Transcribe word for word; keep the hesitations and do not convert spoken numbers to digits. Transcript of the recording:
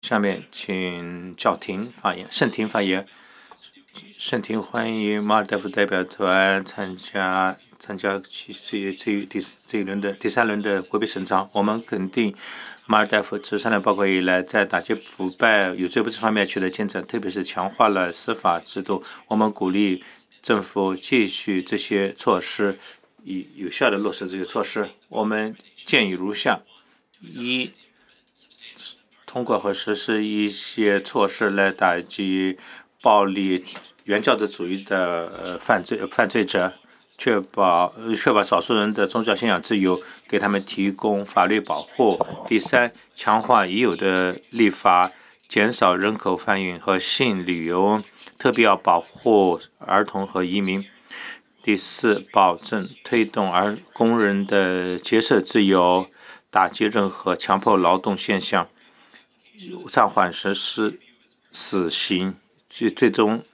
下面请赵婷发言，盛婷发言。盛婷欢迎马尔代夫代表团参加参加其这这第这一轮的第三轮的国别审查。我们肯定马尔代夫自三联报告以来，在打击腐败、有罪不治方面取得进展，特别是强化了司法制度。我们鼓励政府继续这些措施，以有效地落实这些措施。我们建议如下：一、通过和实施一些措施来打击暴力原教旨主义的呃犯罪犯罪者，确保确保少数人的宗教信仰自由，给他们提供法律保护。第三，强化已有的立法，减少人口贩运和性旅游，特别要保护儿童和移民。第四，保证推动儿工人的结社自由，打击任何强迫劳动现象，暂缓实施死刑，最最终